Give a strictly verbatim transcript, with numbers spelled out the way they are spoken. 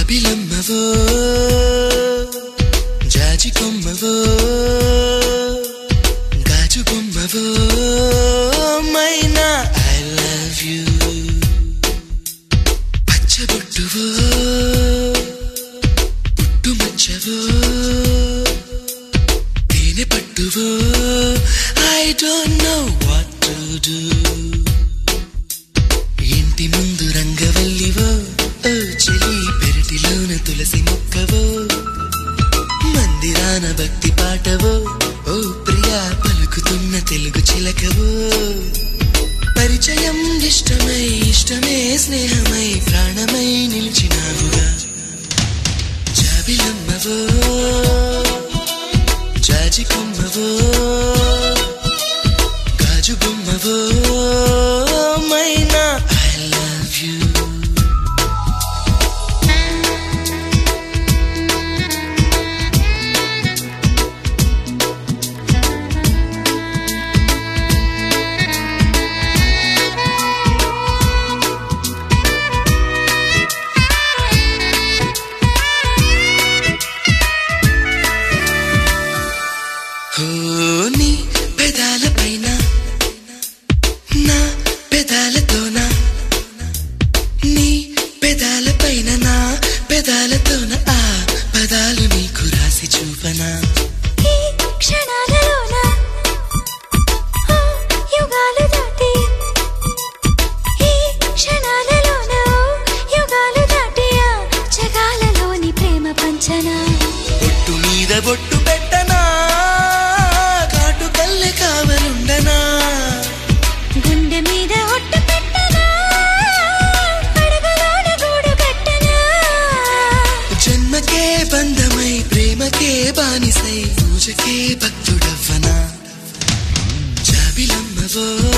జాబిలమ్మవో జాజి కొమ్మవో గాజు బొమ్మవో మైనా ఐ లవ్ యూ పచ్చబొట్టువో పుట్టు మచ్చవో తేనె పట్టువో I don't know what to do ఇంటి ముందు రంగవల్లివో ఓ చెలి పెరటిలోన తులసి మొక్కవో మందిరాన భక్తి పాటవో ఓ ప్రియా పలుకుతున్న తెలుగు చిలకవో పరిచయం ఇష్టమై ఇష్టమే స్నేహమై ప్రాణమై నిలిచినావుగా జాబిలమ్మవో జాజి కొమ్మవో గాజు బొమ్మవో మైనా ఐ లవ్ యూ నీ పెదాలపైన నా పెదాలతోన నీ పెదాలపైన నా పెదాలతోన ఆ పదాలు నీకు రాసి చూపనా ఈ క్షణాలలోన ఆ యుగాలు దాటి ఈ క్షణాలలోన యుగాలు దాటి ఆ జగాలలోని ప్రేమ పంచనా బొట్టు మీద బొట్టు పెట్టనా కాటు కల్లె కావలుండనా గుండె మీద ఒట్టు పెట్టనా అడగలోన గూడు కట్టనా జన్మకే బంధమై ప్రేమకే బానిసై పూజకే భక్తుడవ్వనా జాబిలమ్మవో